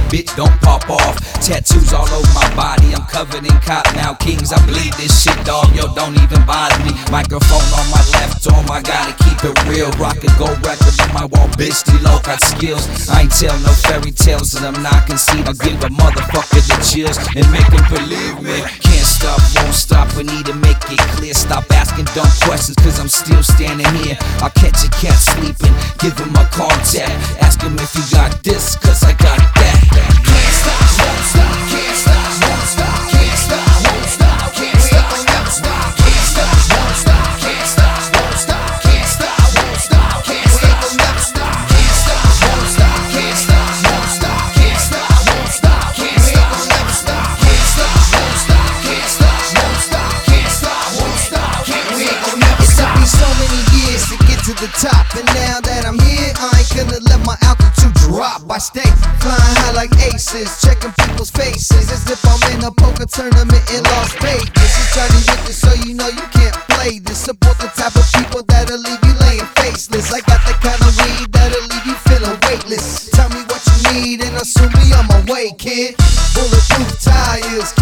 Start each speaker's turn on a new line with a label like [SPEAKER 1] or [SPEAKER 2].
[SPEAKER 1] bitch, don't pop off. Tattoos all over my body, I'm covered in cotton kings. I bleed this shit, dog, yo, don't even bother me. Microphone on my left arm, I gotta keep it real. Rock a gold record on my wall, bitch, D-Lo got skills. I ain't tell no fairy tales and I'm not conceited. I'll give a motherfucker the chills and make him believe me. Can't stop, won't stop, I need to make it clear. Stop asking dumb questions, cause I'm still standing here. I'll catch a cat sleeping, give him a contact. Ask him if he got this, cause I got that. Can't stop, won't stop, can't stop, won't stop, can't stop, won't stop, can't stop, never stop, can't stop, won't stop, can't stop, won't stop, can't stop, won't stop, can't stop, never stop, can't stop, won't stop, can't stop, won't stop, can't stop, won't stop, can't stop, never stop, can't stop, won't stop, can't stop, won't stop, can't stop, won't stop, can't never stop. It took me so many years to get to the top, and now that I'm here, I ain't gonna let my altitude drop. I stay flying high like aces, checking people's faces as if I'm in a poker tournament in Las Vegas. It's Johnny Wicked, so you know you can't play this. Support the type of people that'll leave you laying faceless. I got the kind of weed that'll leave you feeling weightless. Tell me what you need and I'll soon be on my way, kid. Bulletproof tires,